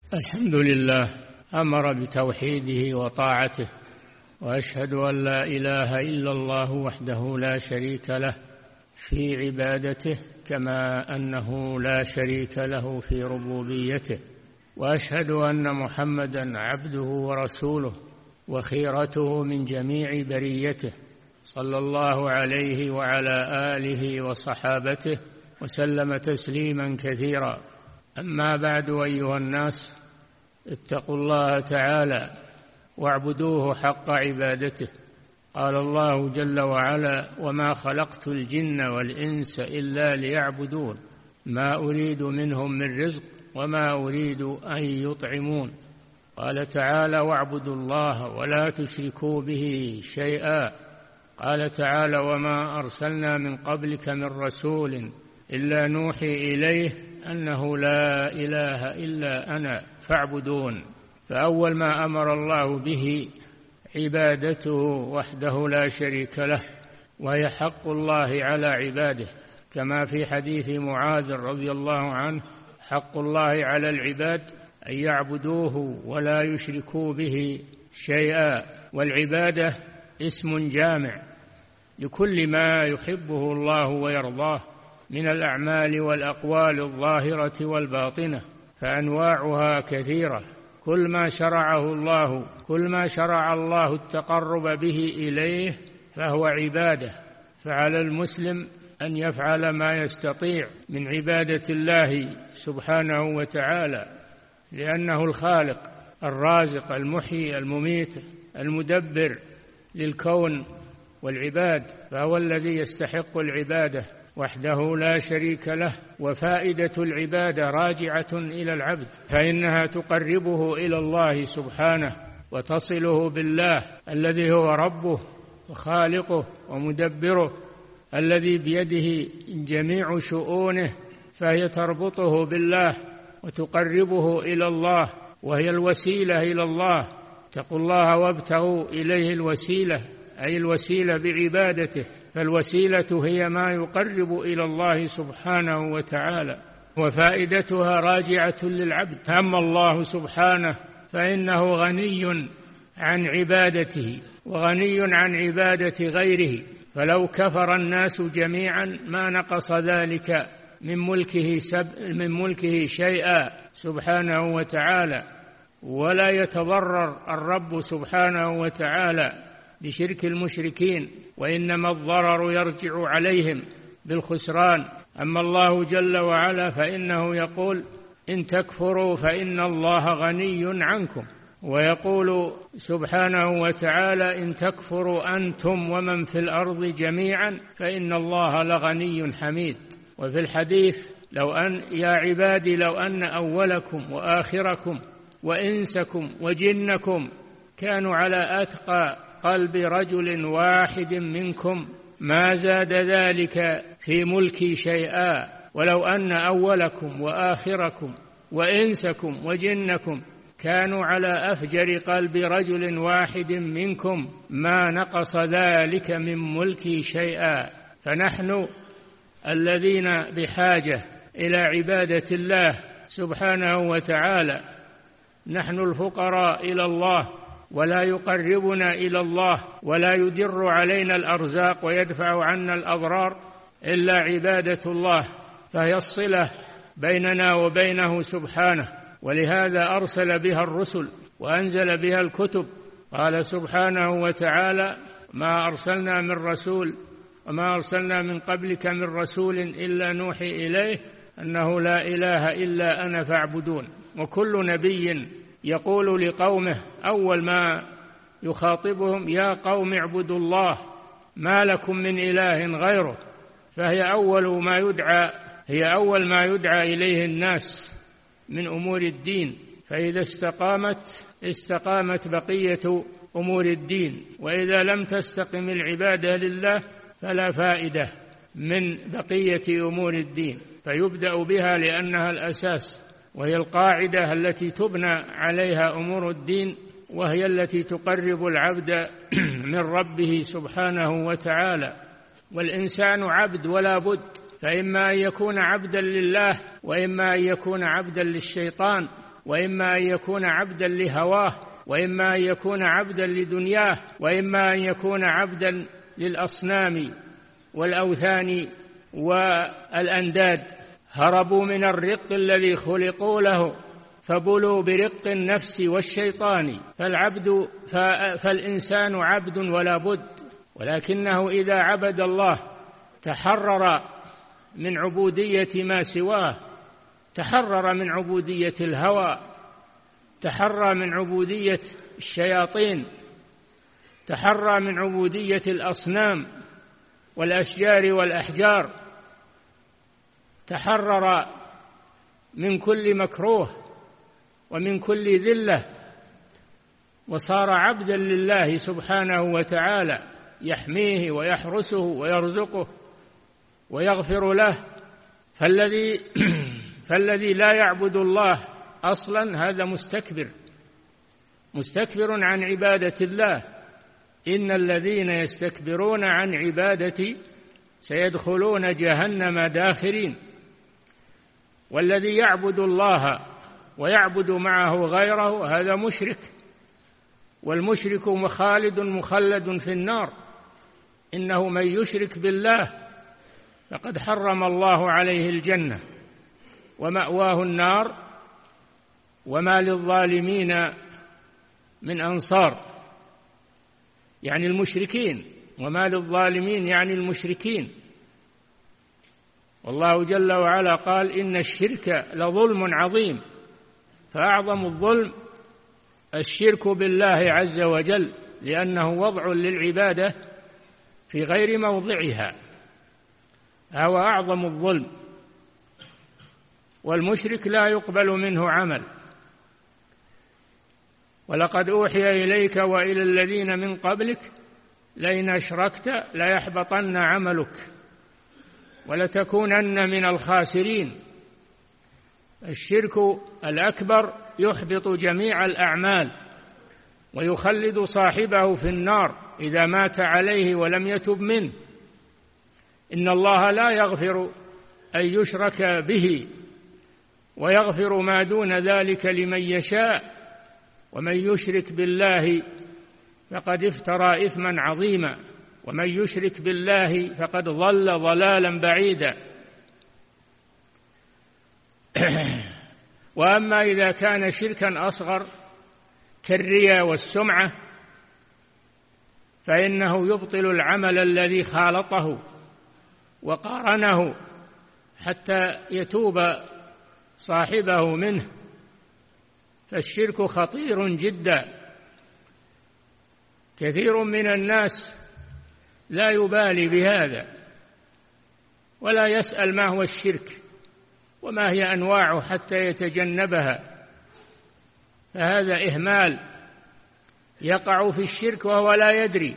الحمد لله أمر بتوحيده وطاعته، وأشهد أن لا إله إلا الله وحده لا شريك له في عبادته، كما أنه لا شريك له في ربوبيته، وأشهد أن محمدا عبده ورسوله وخيرته من جميع بريته، صلى الله عليه وعلى آله وصحابته وسلم تسليما كثيرا. أما بعد، أيها الناس، اتقوا الله تعالى واعبدوه حق عبادته. قال الله جل وعلا: وما خلقت الجن والإنس إلا ليعبدون ما أريد منهم من رزق وما أريد أن يطعمون. قال تعالى: واعبدوا الله ولا تشركوا به شيئا. قال تعالى: وما أرسلنا من قبلك من رسول إلا نوحي إليه أنه لا إله إلا أنا فاعبدون. فأول ما أمر الله به عبادته وحده لا شريك له، وهي حق الله على عباده، كما في حديث معاذ رضي الله عنه: حق الله على العباد أن يعبدوه ولا يشركوا به شيئا. والعبادة اسم جامع لكل ما يحبه الله ويرضاه من الأعمال والأقوال الظاهرة والباطنة، فأنواعها كثيرة. كل ما شرع الله التقرب به إليه فهو عبادة، فعلى المسلم أن يفعل ما يستطيع من عبادة الله سبحانه وتعالى، لأنه الخالق الرازق المحيي المميت المدبر للكون والعباد، فهو الذي يستحق العبادة وحده لا شريك له. وفائدة العبادة راجعة إلى العبد، فإنها تقربه إلى الله سبحانه وتصله بالله الذي هو ربه وخالقه ومدبره، الذي بيده جميع شؤونه، فهي تربطه بالله وتقربه إلى الله، وهي الوسيلة إلى الله. اتقوا الله وابتغوا إليه الوسيلة، أي الوسيلة بعبادته، فالوسيلة هي ما يقرب إلى الله سبحانه وتعالى، وفائدتها راجعة للعبد. أما الله سبحانه فإنه غني عن عبادته وغني عن عبادة غيره، فلو كفر الناس جميعا ما نقص ذلك من ملكه شيئا سبحانه وتعالى، ولا يتضرر الرب سبحانه وتعالى بشرك المشركين، وإنما الضرر يرجع عليهم بالخسران. أما الله جل وعلا فإنه يقول: إن تكفروا فإن الله غني عنكم، ويقول سبحانه وتعالى: إن تكفروا أنتم ومن في الأرض جميعا فإن الله لغني حميد. وفي الحديث: يا عبادي لو أن أولكم وآخركم وإنسكم وجنكم كانوا على أتقى قلب رجل واحد منكم ما زاد ذلك في ملكي شيئا، ولو أن أولكم وآخركم وإنسكم وجنكم كانوا على أفجر قلب رجل واحد منكم ما نقص ذلك من ملكي شيئا. فنحن الذين بحاجة إلى عبادة الله سبحانه وتعالى، نحن الفقراء إلى الله، ولا يقربنا إلى الله ولا يدر علينا الأرزاق ويدفع عنا الأضرار إلا عبادة الله، فهي الصلة بيننا وبينه سبحانه، ولهذا أرسل بها الرسل وأنزل بها الكتب. قال سبحانه وتعالى: ما أرسلنا من رسول وما أرسلنا من قبلك من رسول إلا نوحي إليه أنه لا إله إلا أنا فاعبدون. وكل نبي يقول لقومه أول ما يخاطبهم: يا قوم اعبدوا الله ما لكم من إله غيره. فهي أول ما يدعى إليه الناس من أمور الدين، فإذا استقامت بقية أمور الدين، وإذا لم تستقم العبادة لله فلا فائدة من بقية أمور الدين، فيبدأ بها لأنها الأساس، وهي القاعدة التي تبنى عليها أمور الدين، وهي التي تقرب العبد من ربه سبحانه وتعالى. والإنسان عبد ولا بد، فإما أن يكون عبدا لله وإما أن يكون عبدا للشيطان، وإما أن يكون عبدا لهواه، وإما أن يكون عبدا لدنياه، وإما أن يكون عبدا للأصنام والأوثان والأنداد. هربوا من الرق الذي خلقوا له فبلوا برق النفس والشيطان. فالإنسان عبد ولا بد، ولكنه إذا عبد الله تحرر من عبودية ما سواه، تحرر من عبودية الهوى، تحرر من عبودية الشياطين، تحرر من عبودية الأصنام والأشجار والأحجار، تحرر من كل مكروه ومن كل ذلة، وصار عبدا لله سبحانه وتعالى، يحميه ويحرسه ويرزقه ويغفر له. فالذي لا يعبد الله أصلا هذا مستكبر عن عبادة الله. إن الذين يستكبرون عن عبادتي سيدخلون جهنم داخرين. والذي يعبد الله ويعبد معه غيره هذا مشرك، والمشرك مخلد في النار. إنه من يشرك بالله فقد حرم الله عليه الجنة ومأواه النار وما للظالمين من أنصار، يعني المشركين، وما للظالمين يعني المشركين. والله جل وعلا قال إن الشرك لظلم عظيم، فأعظم الظلم الشرك بالله عز وجل، لأنه وضع للعبادة في غير موضعها، هو أعظم الظلم. والمشرك لا يقبل منه عمل. ولقد أوحي إليك وإلى الذين من قبلك لئن أشركت ليحبطن عملك ولتكونن من الخاسرين. الشرك الأكبر يحبط جميع الأعمال ويخلد صاحبه في النار إذا مات عليه ولم يتب منه. إن الله لا يغفر أن يشرك به ويغفر ما دون ذلك لمن يشاء، ومن يشرك بالله فقد افترى إثما عظيما، ومن يشرك بالله فقد ضل ضلالا بعيدا. وأما إذا كان شركا أصغر كالرياء والسمعة فإنه يبطل العمل الذي خالطه وقارنه حتى يتوب صاحبه منه. فالشرك خطير جدا. كثير من الناس لا يبالي بهذا ولا يسأل ما هو الشرك وما هي أنواعه حتى يتجنبها، فهذا إهمال. يقع في الشرك وهو لا يدري،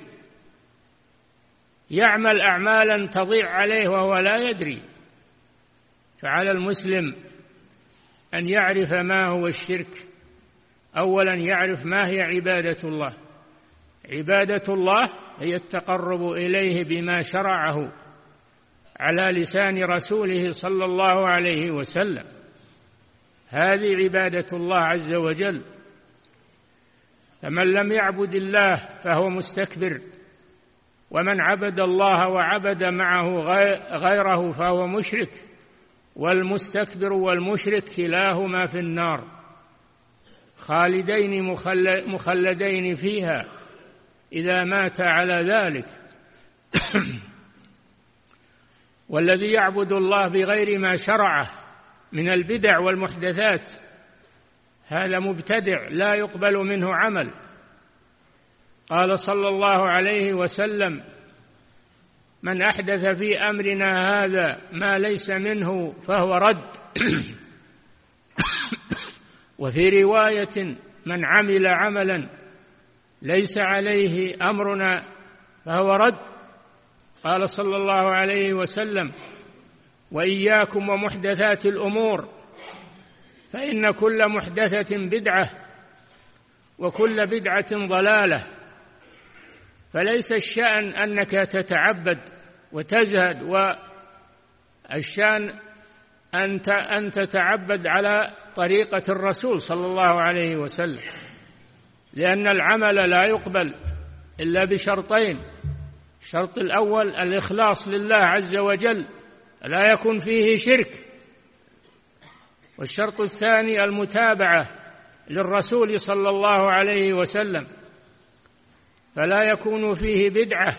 يعمل أعمالا تضيع عليه وهو لا يدري. فعلى المسلم أن يعرف ما هو الشرك. أولا يعرف ما هي عبادة الله. عبادة الله هي التقرب إليه بما شرعه على لسان رسوله صلى الله عليه وسلم، هذه عبادة الله عز وجل. فمن لم يعبد الله فهو مستكبر، ومن عبد الله وعبد معه غيره فهو مشرك. والمستكبر والمشرك كلاهما في النار خالدين مخلدين فيها إذا مات على ذلك. والذي يعبد الله بغير ما شرعه من البدع والمحدثات هذا مبتدع لا يقبل منه عمل. قال صلى الله عليه وسلم: من أحدث في أمرنا هذا ما ليس منه فهو رد. وفي رواية: من عمل عملا ليس عليه أمرنا فهو رد. قال صلى الله عليه وسلم: وإياكم ومحدثات الأمور فإن كل محدثة بدعة وكل بدعة ضلالة. فليس الشأن أنك تتعبد وتزهد، والشأن أن تتعبد على طريقة الرسول صلى الله عليه وسلم، لأن العمل لا يقبل إلا بشرطين: الشرط الأول الإخلاص لله عز وجل، لا يكون فيه شرك، والشرط الثاني المتابعة للرسول صلى الله عليه وسلم، فلا يكون فيه بدعة.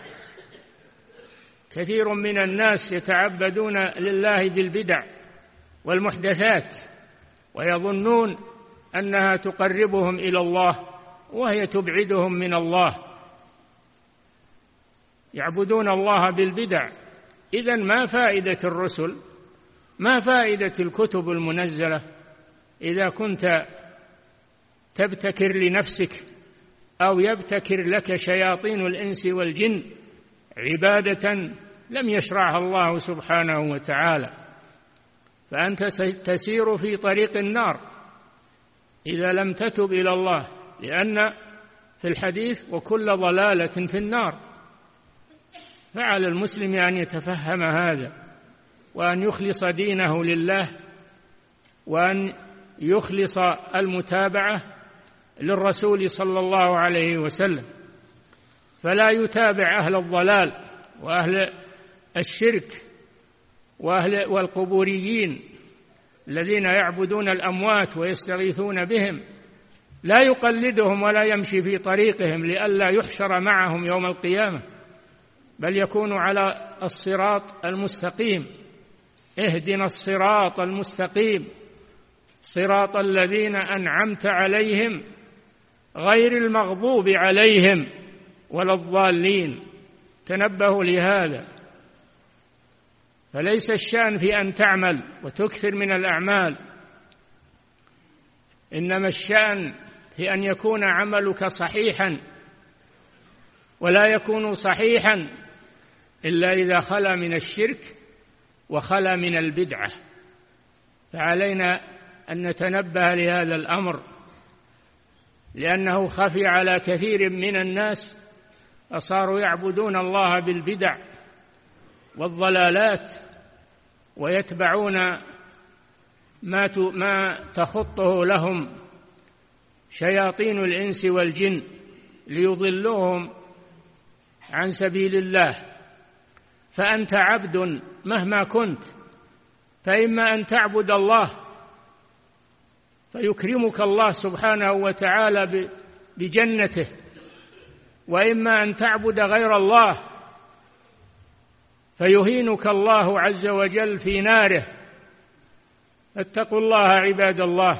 كثير من الناس يتعبدون لله بالبدع والمحدثات ويظنون أنها تقربهم إلى الله وهي تبعدهم من الله، يعبدون الله بالبدع. إذن ما فائدة الرسل؟ ما فائدة الكتب المنزلة إذا كنت تبتكر لنفسك أو يبتكر لك شياطين الإنس والجن عبادة لم يشرعها الله سبحانه وتعالى، فأنت تسير في طريق النار إذا لم تتب إلى الله، لأن في الحديث وكل ضلالة في النار. فعلى المسلم أن يتفهم هذا، وأن يخلص دينه لله، وأن يخلص المتابعة للرسول صلى الله عليه وسلم، فلا يتابع أهل الضلال وأهل الشرك والقبوريين الذين يعبدون الأموات ويستغيثون بهم، لا يقلدهم ولا يمشي في طريقهم لئلا يحشر معهم يوم القيامة، بل يكون على الصراط المستقيم. اهدنا الصراط المستقيم صراط الذين أنعمت عليهم غير المغضوب عليهم ولا الضالين. تنبهوا لهذا، فليس الشأن في أن تعمل وتكثر من الأعمال، إنما الشأن في أن يكون عملك صحيحا، ولا يكون صحيحا إلا إذا خلا من الشرك وخلا من البدعة. فعلينا أن نتنبه لهذا الأمر، لأنه خفي على كثير من الناس، فصاروا يعبدون الله بالبدع والضلالات ويتبعون ما تخطه لهم شياطين الإنس والجن ليضلوهم عن سبيل الله. فأنت عبد مهما كنت، فإما أن تعبد الله فيكرمك الله سبحانه وتعالى بجنته، وإما أن تعبد غير الله فيهينك الله عز وجل في ناره. فاتقوا الله عباد الله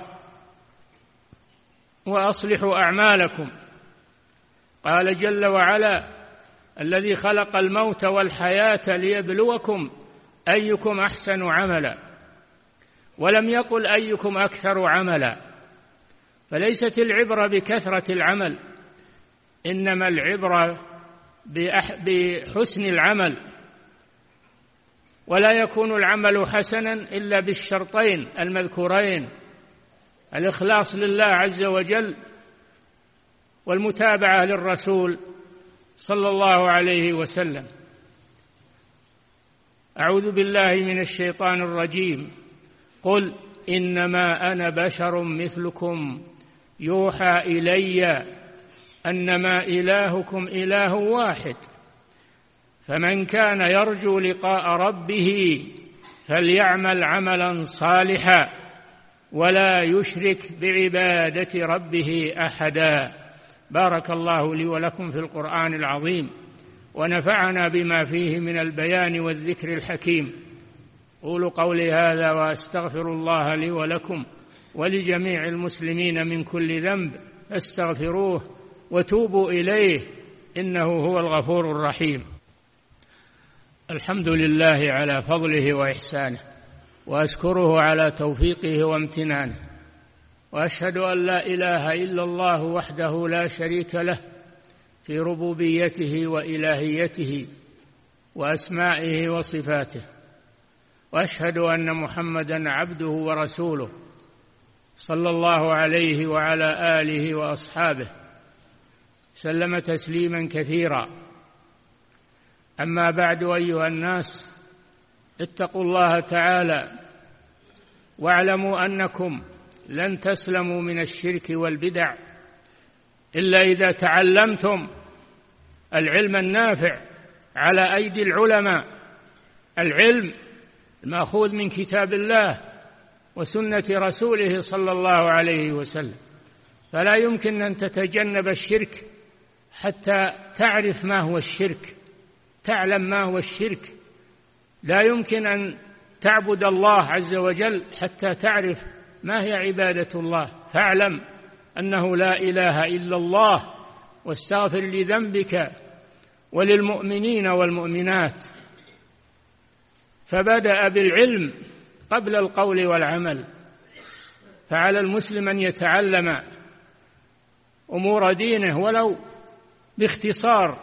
وأصلحوا أعمالكم. قال جل وعلا: الذي خلق الموت والحياة ليبلوكم أيكم أحسن عملا، ولم يقل أيكم أكثر عملا. فليست العبرة بكثرة العمل، إنما العبرة بحسن العمل، ولا يكون العمل حسنا إلا بالشرطين المذكورين: الإخلاص لله عز وجل والمتابعة للرسول صلى الله عليه وسلم. أعوذ بالله من الشيطان الرجيم. قل إنما أنا بشر مثلكم يوحى إلي أنما إلهكم إله واحد فمن كان يرجو لقاء ربه فليعمل عملا صالحا ولا يشرك بعبادة ربه أحدا. بارك الله لي ولكم في القرآن العظيم، ونفعنا بما فيه من البيان والذكر الحكيم. قولوا قولي هذا وأستغفر الله لي ولكم ولجميع المسلمين من كل ذنب، فاستغفروه وتوبوا إليه إنه هو الغفور الرحيم. الحمد لله على فضله وإحسانه، وأشكره على توفيقه وامتنانه، وأشهد أن لا إله إلا الله وحده لا شريك له في ربوبيته وإلهيته وأسمائه وصفاته، وأشهد أن محمدًا عبده ورسوله صلى الله عليه وعلى آله وأصحابه سلم تسليما كثيرا. أما بعد، أيها الناس، اتقوا الله تعالى واعلموا أنكم لن تسلموا من الشرك والبدع إلا إذا تعلمتم العلم النافع على أيدي العلماء، العلم المأخوذ من كتاب الله وسنة رسوله صلى الله عليه وسلم. فلا يمكن أن تتجنب الشرك حتى تعرف ما هو الشرك، تعلم ما هو الشرك. لا يمكن أن تعبد الله عز وجل حتى تعرف ما هي عبادة الله. فاعلم أنه لا إله إلا الله، واستغفر لذنبك وللمؤمنين والمؤمنات. فبدأ بالعلم قبل القول والعمل. فعلى المسلم أن يتعلم أمور دينه ولو باختصار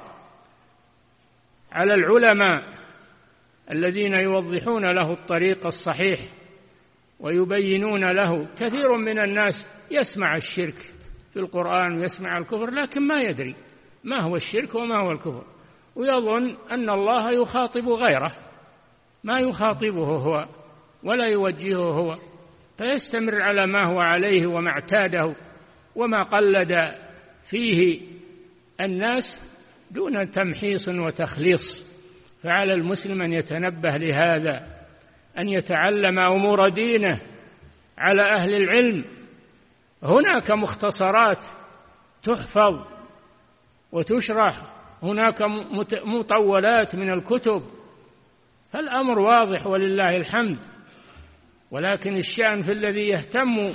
على العلماء الذين يوضحون له الطريق الصحيح ويبينون له. كثير من الناس يسمع الشرك في القرآن ويسمع الكفر لكن ما يدري ما هو الشرك وما هو الكفر، ويظن أن الله يخاطب غيره ما يخاطبه هو ولا يوجهه هو، فيستمر على ما هو عليه وما اعتاده وما قلد فيه الناس دون تمحيص وتخليص. فعلى المسلم أن يتنبه لهذا، أن يتعلم أمور دينه على أهل العلم. هناك مختصرات تحفظ وتشرح، هناك مطولات من الكتب، فالأمر واضح ولله الحمد. ولكن الشأن في الذي يهتم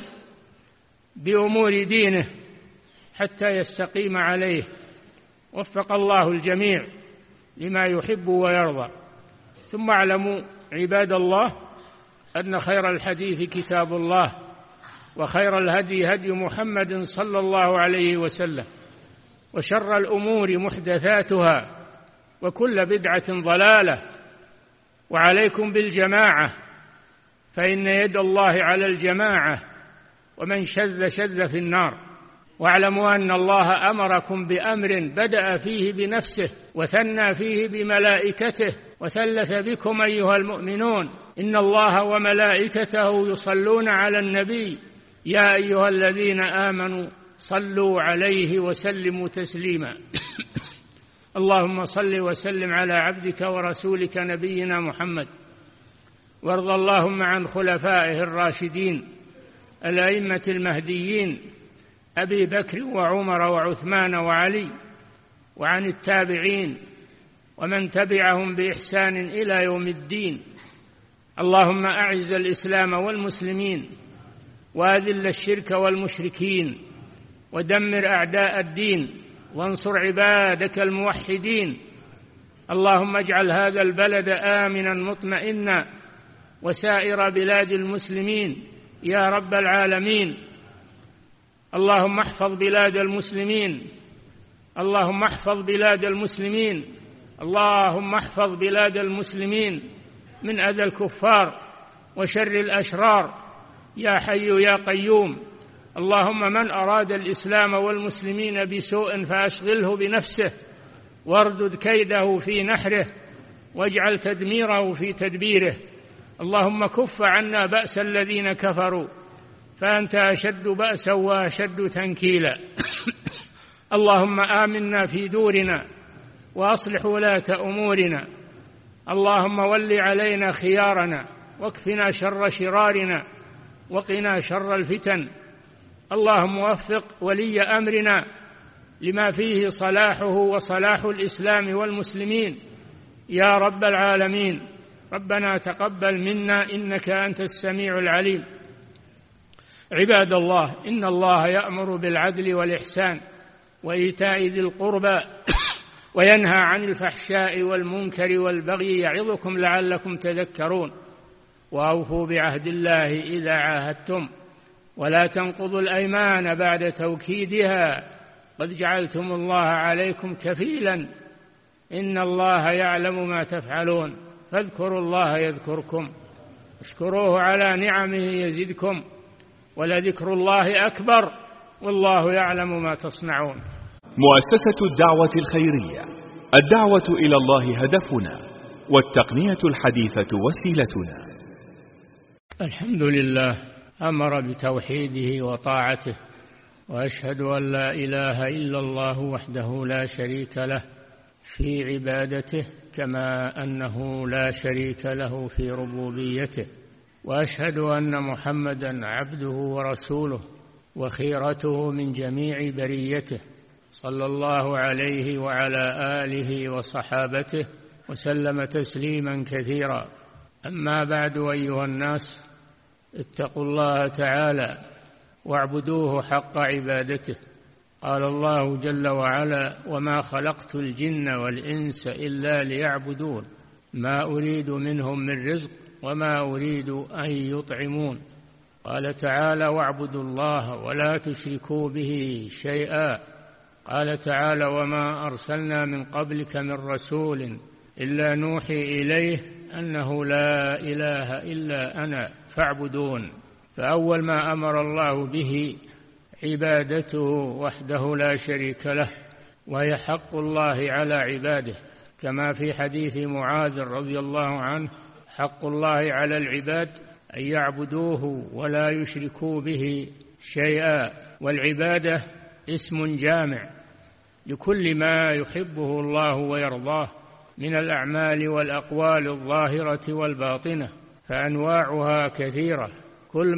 بأمور دينه حتى يستقيم عليه. وفق الله الجميع لما يحب ويرضى. ثم اعلموا عباد الله أن خير الحديث كتاب الله، وخير الهدي هدي محمد صلى الله عليه وسلم، وشر الأمور محدثاتها، وكل بدعة ضلالة. وعليكم بالجماعة، فإن يد الله على الجماعة، ومن شذ شذ في النار. واعلموا أن الله أمركم بأمر بدأ فيه بنفسه وثنى فيه بملائكته وثلث بكم أيها المؤمنون: إن الله وملائكته يصلون على النبي يا أيها الذين آمنوا صلوا عليه وسلموا تسليما. اللهم صل وسلم على عبدك ورسولك نبينا محمد، وارض اللهم عن خلفائه الراشدين الأئمة المهديين أبي بكر وعمر وعثمان وعلي، وعن التابعين ومن تبعهم بإحسان إلى يوم الدين. اللهم أعز الإسلام والمسلمين، وأذل الشرك والمشركين، ودمر أعداء الدين، وانصر عبادك الموحدين. اللهم اجعل هذا البلد آمنا مطمئنا، وسائر بلاد المسلمين يا رب العالمين. اللهم احفظ بلاد المسلمين، اللهم احفظ بلاد المسلمين، اللهم احفظ بلاد المسلمين من أذى الكفار وشر الأشرار يا حي يا قيوم. اللهم من أراد الإسلام والمسلمين بسوء فأشغله بنفسه، واردد كيده في نحره، واجعل تدميره في تدبيره. اللهم كف عنا بأس الذين كفروا، فأنت أشد بأسا وأشد تنكيلا. اللهم آمنا في دورنا، وأصلح ولاة أمورنا. اللهم ول علينا خيارنا، واكفنا شر شرارنا، وقنا شر الفتن. اللهم وفق ولي أمرنا لما فيه صلاحه وصلاح الإسلام والمسلمين يا رب العالمين. ربنا تقبل منا إنك أنت السميع العليم. عباد الله، إن الله يأمر بالعدل والإحسان وإيتاء ذي القربى وينهى عن الفحشاء والمنكر والبغي يعظكم لعلكم تذكرون. وأوفوا بعهد الله إذا عاهدتم، ولا تنقضوا الأيمان بعد توكيدها، قد جعلتم الله عليكم كفيلا، إن الله يعلم ما تفعلون. فاذكروا الله يذكركم، اشكروه على نعمه يزدكم، ولذكر الله أكبر، والله يعلم ما تصنعون. مؤسسة الدعوة الخيرية، الدعوة إلى الله هدفنا، والتقنية الحديثة وسيلتنا. الحمد لله، أمر بتوحيده وطاعته، وأشهد أن لا إله إلا الله وحده لا شريك له في عبادته كما أنه لا شريك له في ربوبيته، وأشهد أن محمدا عبده ورسوله وخيرته من جميع بريته، صلى الله عليه وعلى آله وصحابته وسلم تسليما كثيرا. أما بعد، أيها الناس، اتقوا الله تعالى واعبدوه حق عبادته. قال الله جل وعلا: وما خلقت الجن والإنس إلا ليعبدون ما أريد منهم من رزق وما أريد أن يطعمون. قال تعالى: واعبدوا الله ولا تشركوا به شيئا. قال تعالى: وما أرسلنا من قبلك من رسول إلا نوحي إليه أنه لا إله إلا أنا فاعبدون. فأول ما أمر الله به عبادته وحده لا شريك له، وهي حق الله على عباده، كما في حديث معاذ رضي الله عنه: حق الله على العباد أن يعبدوه ولا يشركوا به شيئا. والعبادة اسم جامع لكل ما يحبه الله ويرضاه من الأعمال والأقوال الظاهرة والباطنة، فأنواعها كثيرة. كل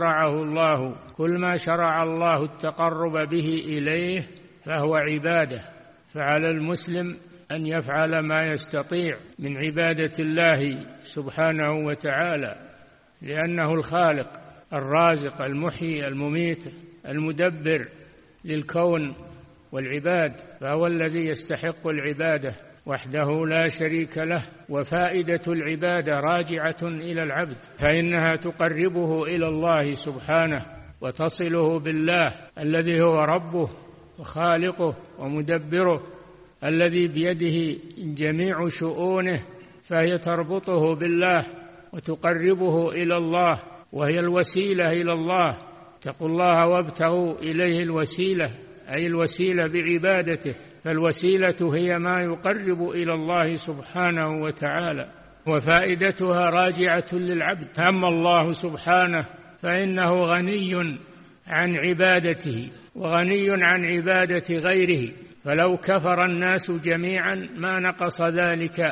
ما شرع الله التقرب به إليه فهو عبادة، فعلى المسلم أن يفعل ما يستطيع من عبادة الله سبحانه وتعالى، لأنه الخالق الرازق المحيي المميت المدبر للكون والعباد، فهو الذي يستحق العبادة وحده لا شريك له. وفائدة العبادة راجعة إلى العبد، فإنها تقربه إلى الله سبحانه وتصله بالله الذي هو ربه وخالقه ومدبره، الذي بيده جميع شؤونه، فهي تربطه بالله وتقربه إلى الله، وهي الوسيلة إلى الله. اتقوا الله وابتغوا إليه الوسيلة، أي الوسيلة بعبادته، فالوسيلة هي ما يقرب إلى الله سبحانه وتعالى، وفائدتها راجعة للعبد. أما الله سبحانه فإنه غني عن عبادته وغني عن عبادة غيره، فلو كفر الناس جميعا ما نقص ذلك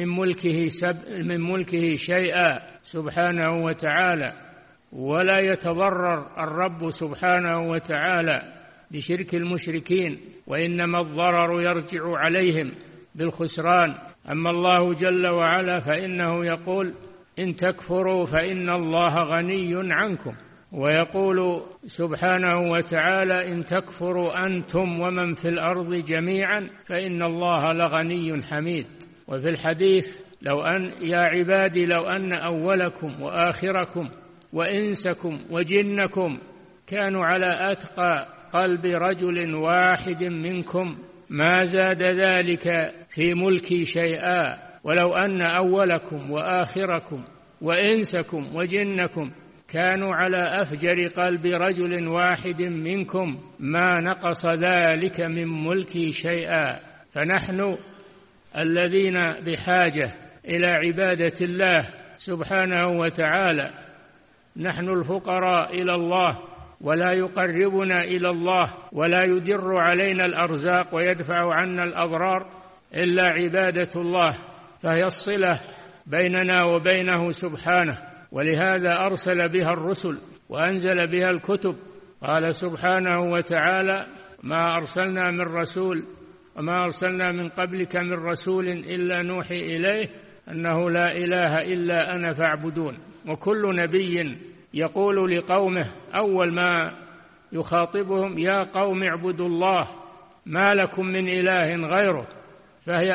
من ملكه شيئا سبحانه وتعالى، ولا يتضرر الرب سبحانه وتعالى بشرك المشركين، وإنما الضرر يرجع عليهم بالخسران. أما الله جل وعلا فإنه يقول: إن تكفروا فإن الله غني عنكم، ويقول سبحانه وتعالى: إن تكفروا أنتم ومن في الأرض جميعا فإن الله لغني حميد. وفي الحديث: يا عبادي لو أن أولكم وآخركم وإنسكم وجنكم كانوا على أتقى قلب رجل واحد منكم ما زاد ذلك في ملكي شيئا، ولو أن أولكم وآخركم وإنسكم وجنكم كانوا على أفجر قلب رجل واحد منكم ما نقص ذلك من ملكي شيئا. فنحن الذين بحاجة إلى عبادة الله سبحانه وتعالى، نحن الفقراء إلى الله، ولا يقربنا إلى الله ولا يدر علينا الأرزاق ويدفع عنا الأضرار إلا عبادة الله، فهي الصلة بيننا وبينه سبحانه. ولهذا أرسل بها الرسل وأنزل بها الكتب. قال سبحانه وتعالى: ما أرسلنا من رسول وما أرسلنا من قبلك من رسول إلا نوحي إليه أنه لا إله إلا أنا فاعبدون. وكل نبي يقول لقومه أول ما يخاطبهم: يا قوم اعبدوا الله ما لكم من إله غيره. فهي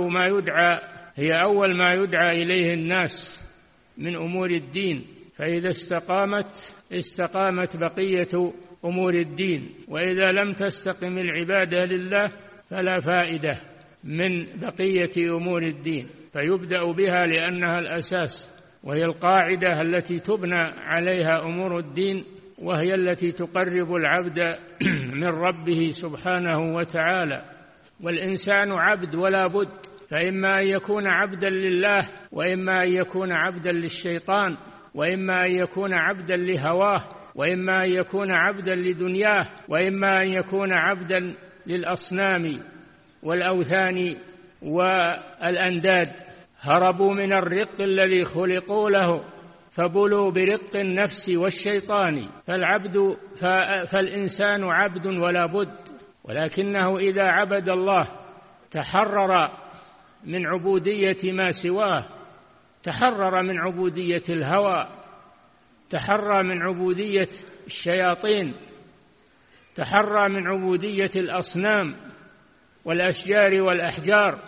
أول ما يدعى إليه الناس من أمور الدين، فإذا استقامت بقية أمور الدين، وإذا لم تستقم العبادة لله فلا فائدة من بقية أمور الدين، فيبدأ بها لأنها الأساس، وهي القاعدة التي تبنى عليها أمور الدين، وهي التي تقرب العبد من ربه سبحانه وتعالى. والإنسان عبد ولا بد، فإما أن يكون عبدا لله وإما أن يكون عبدا للشيطان، وإما أن يكون عبدا لهواه، وإما أن يكون عبدا لدنياه، وإما أن يكون عبدا للأصنام والأوثان والأنداد. هربوا من الرق الذي خلقوا له فبلوا برق النفس والشيطان. فالإنسان عبد ولا بد، ولكنه إذا عبد الله تحرر من عبودية ما سواه، تحرر من عبودية الهوى، تحرر من عبودية الشياطين، تحرر من عبودية الأصنام والأشجار والأحجار،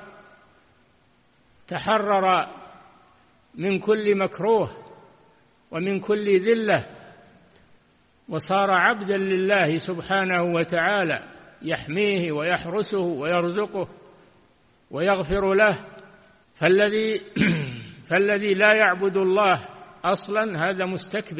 تحرر من كل مكروه ومن كل ذلة، وصار عبدا لله سبحانه وتعالى، يحميه ويحرسه ويرزقه ويغفر له. فالذي لا يعبد الله أصلا هذا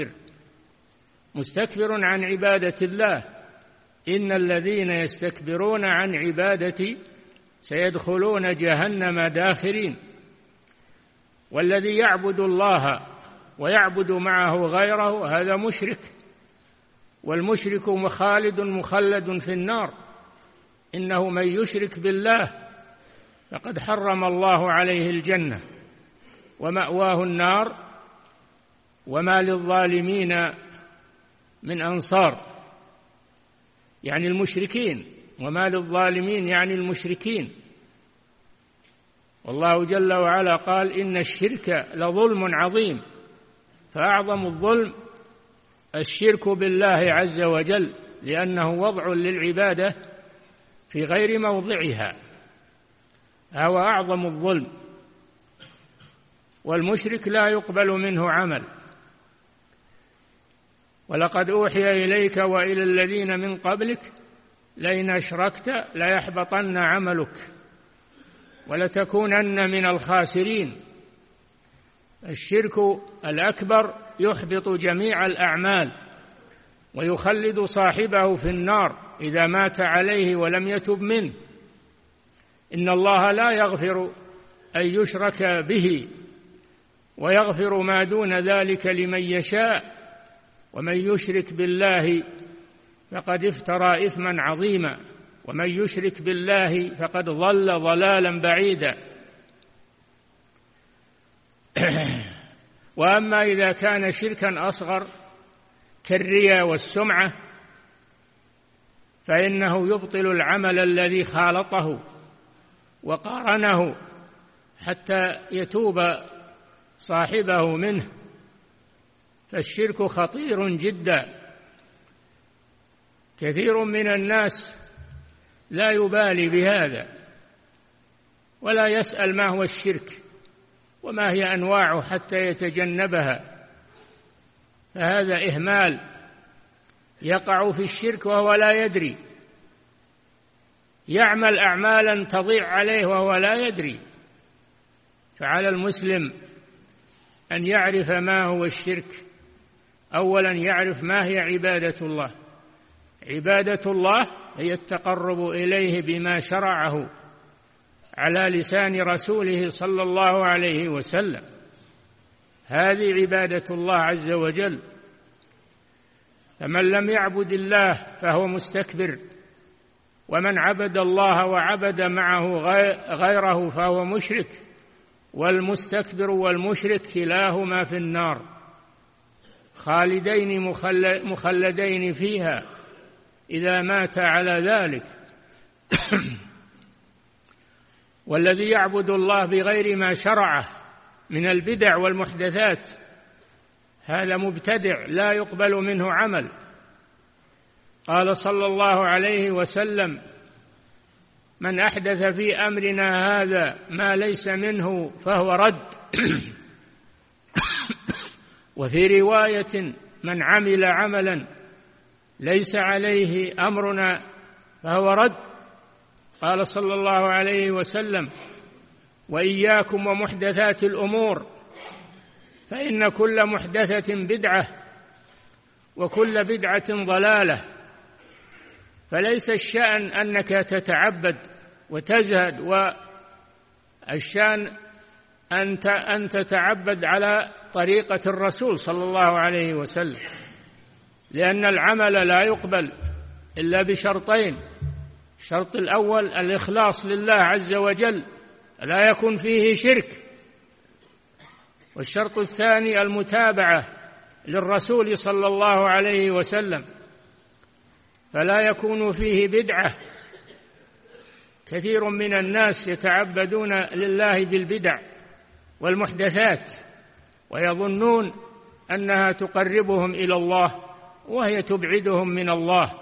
مستكبر عن عبادة الله. إن الذين يستكبرون عن عبادتي سيدخلون جهنم داخرين. والذي يعبد الله ويعبد معه غيره هذا مشرك، والمشرك مخلد في النار. إنه من يشرك بالله فقد حرم الله عليه الجنة ومأواه النار وما للظالمين من أنصار، يعني المشركين، وما للظالمين يعني المشركين. والله جل وعلا قال إن الشرك لظلم عظيم، فأعظم الظلم الشرك بالله عز وجل، لأنه وضع للعبادة في غير موضعها، هو أعظم الظلم. والمشرك لا يقبل منه عمل. ولقد أوحي إليك وإلى الذين من قبلك لئن أشركت ليحبطن عملك ولتكونن من الخاسرين. الشرك الأكبر يحبط جميع الأعمال ويخلد صاحبه في النار إذا مات عليه ولم يتب منه. إن الله لا يغفر أن يشرك به ويغفر ما دون ذلك لمن يشاء، ومن يشرك بالله فقد افترى إثما عظيما، ومن يشرك بالله فقد ضل ضلالا بعيدا. وأما إذا كان شركا أصغر كالرياء والسمعة فإنه يبطل العمل الذي خالطه وقارنه حتى يتوب صاحبه منه. فالشرك خطير جدا. كثير من الناس لا يبالي بهذا ولا يسأل ما هو الشرك وما هي أنواعه حتى يتجنبها، فهذا إهمال. يقع في الشرك وهو لا يدري، يعمل أعمالا تضيع عليه وهو لا يدري. فعلى المسلم أن يعرف ما هو الشرك. أولا يعرف ما هي عبادة الله. عبادة الله هي التقرب إليه بما شرعه على لسان رسوله صلى الله عليه وسلم، هذه عبادة الله عز وجل. فمن لم يعبد الله فهو مستكبر، ومن عبد الله وعبد معه غيره فهو مشرك. والمستكبر والمشرك كلاهما في النار خالدين مخلدين فيها إذا مات على ذلك. والذي يعبد الله بغير ما شرعه من البدع والمحدثات هذا مبتدع لا يقبل منه عمل. قال صلى الله عليه وسلم: من أحدث في أمرنا هذا ما ليس منه فهو رد. وفي رواية: من عمل عملا ليس عليه أمرنا فهو رد. قال صلى الله عليه وسلم: وإياكم ومحدثات الأمور فإن كل محدثة بدعة وكل بدعة ضلالة. فليس الشأن أنك تتعبد وتزهد، والشأن أن تتعبد على طريقة الرسول صلى الله عليه وسلم، لأن العمل لا يقبل إلا بشرطين: الشرط الأول الإخلاص لله عز وجل، لا يكون فيه شرك، والشرط الثاني المتابعة للرسول صلى الله عليه وسلم، فلا يكون فيه بدعة. كثير من الناس يتعبدون لله بالبدع والمحدثات ويظنون أنها تقربهم إلى الله وهي تبعدهم من الله،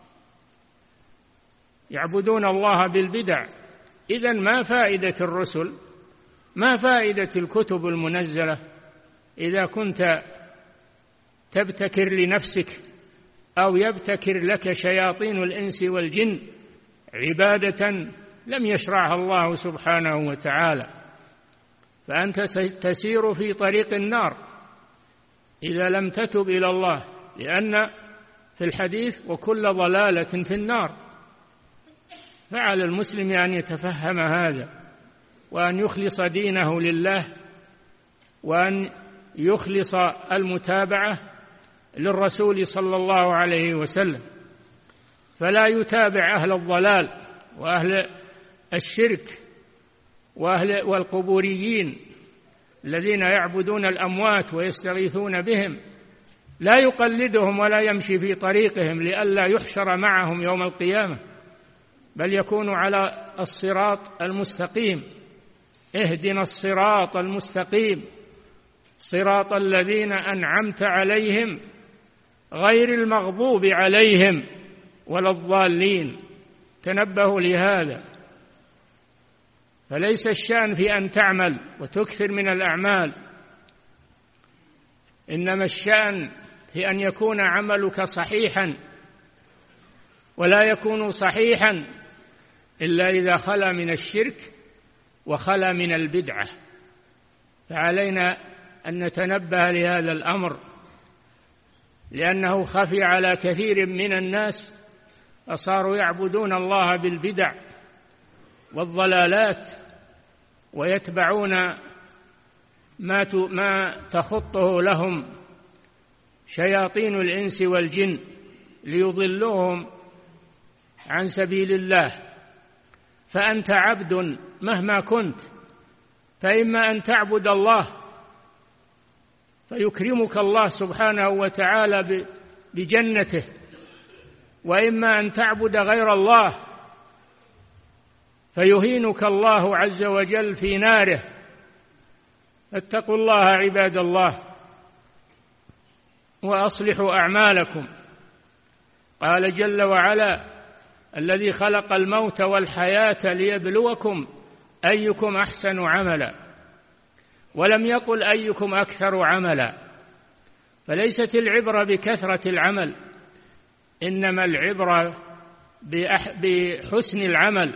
يعبدون الله بالبدع. إذن ما فائدة الرسل؟ ما فائدة الكتب المنزلة إذا كنت تبتكر لنفسك أو يبتكر لك شياطين الإنس والجن عبادة لم يشرعها الله سبحانه وتعالى، فأنت تسير في طريق النار إذا لم تتب إلى الله، لأن في الحديث وكل ضلالة في النار. فعلى المسلم أن يتفهم هذا، وأن يخلص دينه لله، وأن يخلص المتابعة للرسول صلى الله عليه وسلم، فلا يتابع أهل الضلال وأهل الشرك والقبوريين الذين يعبدون الأموات ويستغيثون بهم، لا يقلدهم ولا يمشي في طريقهم لئلا يحشر معهم يوم القيامة، بل يكون على الصراط المستقيم. اهدنا الصراط المستقيم صراط الذين أنعمت عليهم غير المغضوب عليهم ولا الضالين. تنبهوا لهذا، فليس الشأن في أن تعمل وتكثر من الأعمال، إنما الشأن في أن يكون عملك صحيحا، ولا يكون صحيحا إلا إذا خلا من الشرك وخلا من البدعة. فعلينا أن نتنبه لهذا الأمر، لأنه خفي على كثير من الناس، فصاروا يعبدون الله بالبدع والضلالات ويتبعون ما تخطه لهم شياطين الإنس والجن ليضلوهم عن سبيل الله. فأنت عبد مهما كنت، فإما أن تعبد الله فيكرمك الله سبحانه وتعالى بجنته، وإما أن تعبد غير الله فيهينك الله عز وجل في ناره. فاتقوا الله عباد الله وأصلحوا أعمالكم. قال جل وعلا: الذي خلق الموت والحياة ليبلوكم أيكم أحسن عملا، ولم يقل أيكم أكثر عملا. فليست العبرة بكثرة العمل، إنما العبرة بحسن العمل،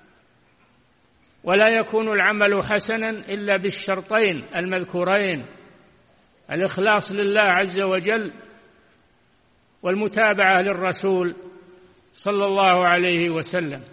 ولا يكون العمل حسنا إلا بالشرطين المذكورين: الإخلاص لله عز وجل والمتابعة للرسول صلى الله عليه وسلم.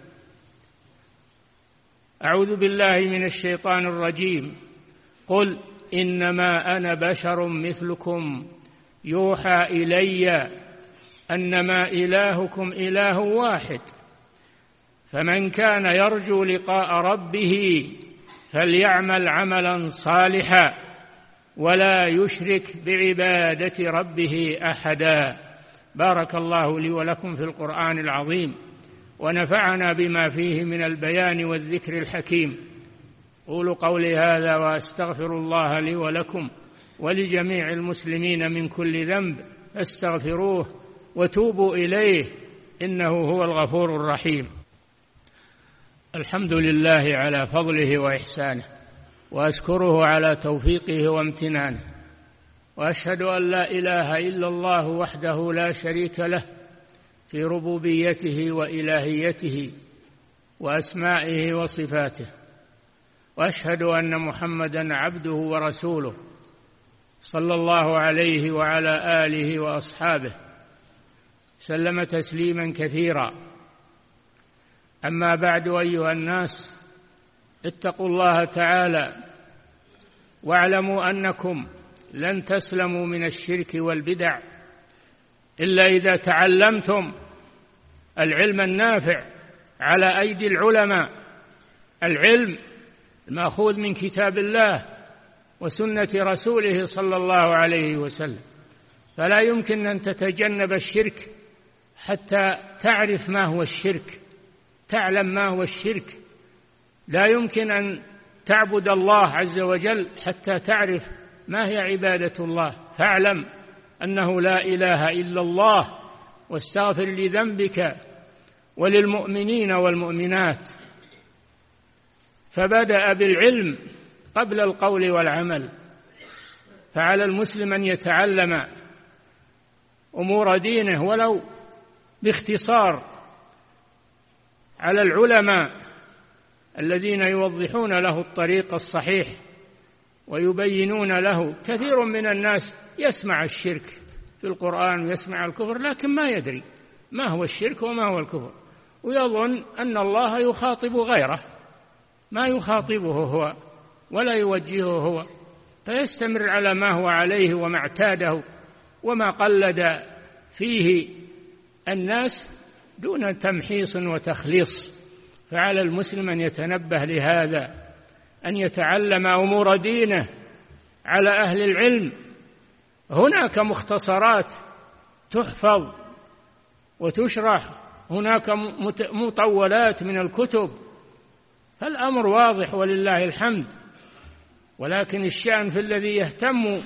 أعوذ بالله من الشيطان الرجيم. قل إنما أنا بشر مثلكم يوحى إلي أنما إلهكم إله واحد فمن كان يرجو لقاء ربه فليعمل عملا صالحا ولا يشرك بعبادة ربه أحدا. بارك الله لي ولكم في القرآن العظيم، ونفعنا بما فيه من البيان والذكر الحكيم. قولوا قولي هذا وأستغفر الله لي ولكم ولجميع المسلمين من كل ذنب، فاستغفروه وتوبوا إليه إنه هو الغفور الرحيم. الحمد لله على فضله وإحسانه، وأشكره على توفيقه وامتنانه، وأشهد أن لا إله إلا الله وحده لا شريك له في ربوبيته وإلهيته وأسمائه وصفاته، وأشهد أن محمدًا عبده ورسوله صلى الله عليه وعلى آله وأصحابه سلم تسليما كثيرا. أما بعد، أيها الناس، اتقوا الله تعالى واعلموا أنكم لن تسلموا من الشرك والبدع إلا إذا تعلمتم العلم النافع على أيدي العلماء، العلم المأخوذ من كتاب الله وسنة رسوله صلى الله عليه وسلم. فلا يمكن أن تتجنب الشرك حتى تعرف ما هو الشرك، تعلم ما هو الشرك. لا يمكن أن تعبد الله عز وجل حتى تعرف ما هي عبادة الله. فاعلم أنه لا إله إلا الله، واستغفر لذنبك وللمؤمنين والمؤمنات. فبدأ بالعلم قبل القول والعمل. فعلى المسلم أن يتعلم أمور دينه ولو باختصار على العلماء الذين يوضحون له الطريق الصحيح ويبينون له. كثير من الناس يسمع الشرك في القرآن ويسمع الكفر لكن ما يدري ما هو الشرك وما هو الكفر، ويظن أن الله يخاطب غيره ما يخاطبه هو ولا يوجهه هو، فيستمر على ما هو عليه وما اعتاده وما قلد فيه الناس دون تمحيص وتخليص. فعلى المسلم أن يتنبه لهذا، أن يتعلم أمور دينه على أهل العلم. هناك مختصرات تحفظ وتشرح، هناك مطولات من الكتب، فالأمر واضح ولله الحمد. ولكن الشأن في الذي يهتم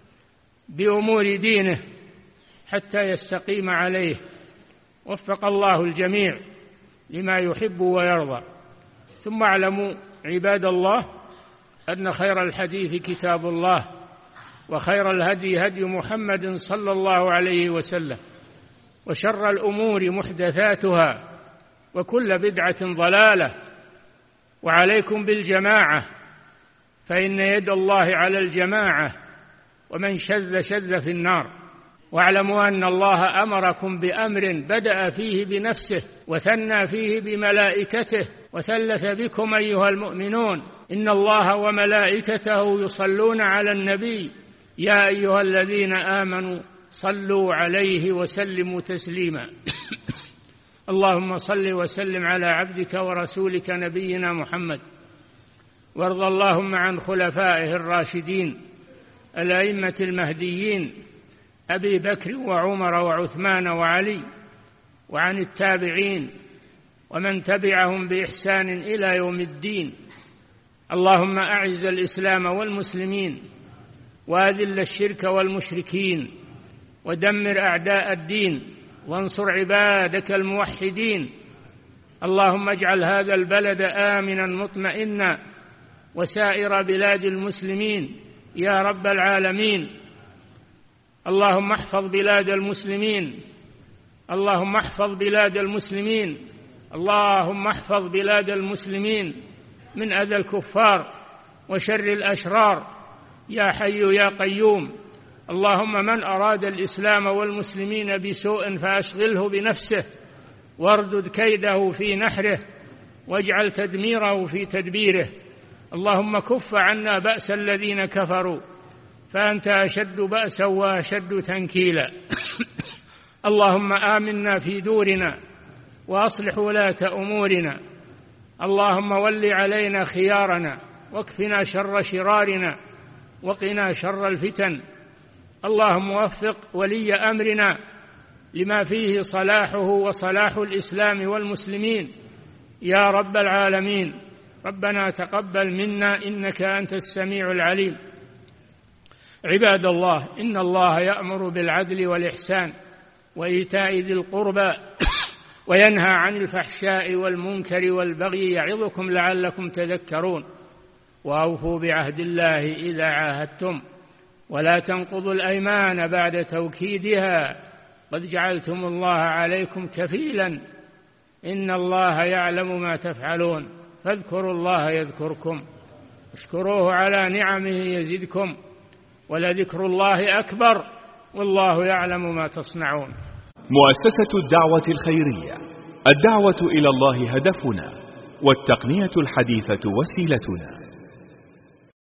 بأمور دينه حتى يستقيم عليه. وفق الله الجميع لما يحب ويرضى. ثم اعلموا عباد الله أن خير الحديث كتاب الله، وخير الهدي هدي محمد صلى الله عليه وسلم، وشر الأمور محدثاتها، وكل بدعة ضلالة. وعليكم بالجماعة، فإن يد الله على الجماعة، ومن شذ شذ في النار. واعلموا أن الله أمركم بأمر بدأ فيه بنفسه وثنى فيه بملائكته وثلث بكم أيها المؤمنون: إن الله وملائكته يصلون على النبي يا أيها الذين آمنوا صلوا عليه وسلموا تسليما. اللهم صل وسلم على عبدك ورسولك نبينا محمد، وارض اللهم عن خلفائه الراشدين الأئمة المهديين أبي بكر وعمر وعثمان وعلي، وعن التابعين ومن تبعهم بإحسان إلى يوم الدين. اللهم أعز الإسلام والمسلمين، وأذل الشرك والمشركين، ودمر أعداء الدين، وانصر عبادك الموحدين. اللهم اجعل هذا البلد آمنا مطمئنا، وسائر بلاد المسلمين يا رب العالمين. اللهم احفظ بلاد المسلمين، اللهم احفظ بلاد المسلمين، اللهم احفظ بلاد المسلمين من أذى الكفار وشر الأشرار يا حي يا قيوم. اللهم من أراد الإسلام والمسلمين بسوء فأشغله بنفسه، واردد كيده في نحره، واجعل تدميره في تدبيره. اللهم كف عنا بأس الذين كفروا، فأنت أشد بأسا وأشد تنكيلا. اللهم آمنا في دورنا، وأصلح ولاة أمورنا. اللهم ول علينا خيارنا، واكفنا شر شرارنا، وقنا شر الفتن. اللهم وفق ولي أمرنا لما فيه صلاحه وصلاح الإسلام والمسلمين يا رب العالمين. ربنا تقبل منا إنك أنت السميع العليم. عباد الله، إن الله يأمر بالعدل والإحسان وإيتاء ذي القربى وينهى عن الفحشاء والمنكر والبغي يعظكم لعلكم تذكرون. وأوفوا بعهد الله إذا عاهدتم، ولا تنقضوا الأيمان بعد توكيدها، قد جعلتم الله عليكم كفيلا، إن الله يعلم ما تفعلون. فاذكروا الله يذكركم، اشكروه على نعمه يزدكم، ولذكر الله أكبر، والله يعلم ما تصنعون. مؤسسة الدعوة الخيرية، الدعوة إلى الله هدفنا، والتقنية الحديثة وسيلتنا.